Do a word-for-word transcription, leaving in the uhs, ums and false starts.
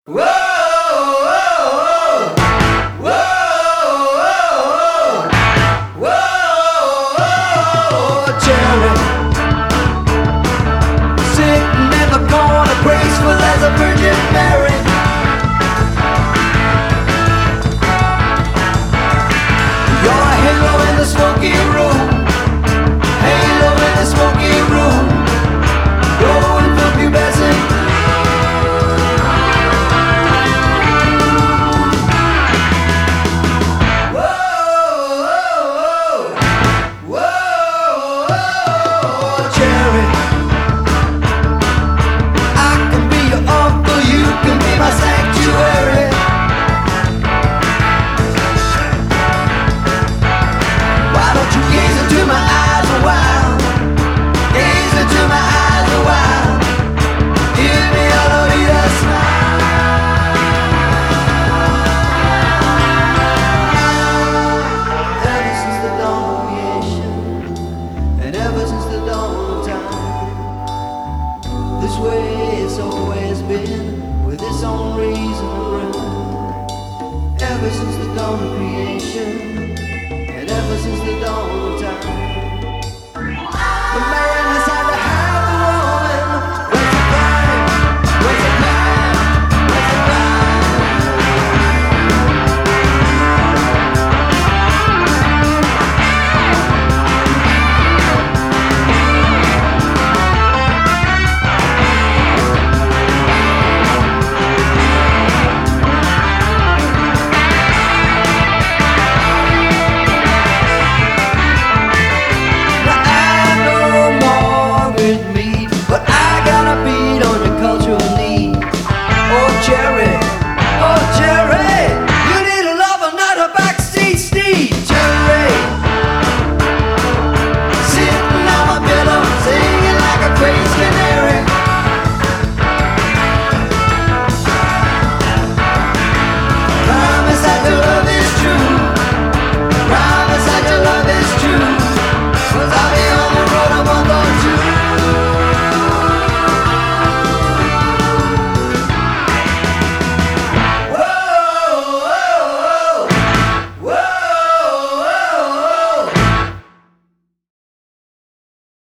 Whoa, whoa, whoa, whoa, whoa, whoa, Jerry, sitting in the corner, graceful as a Virgin Mary. You're a halo in the smoky room, halo in the smoky room, going for pubescent. This way it's always been, with its own reason and rhyme. Ever since the dawn of creation, and ever since the dawn of time, the man has had to have the woman. Where's the crime? Where's the crime? Where's the crime? Cherry, oh Cherry.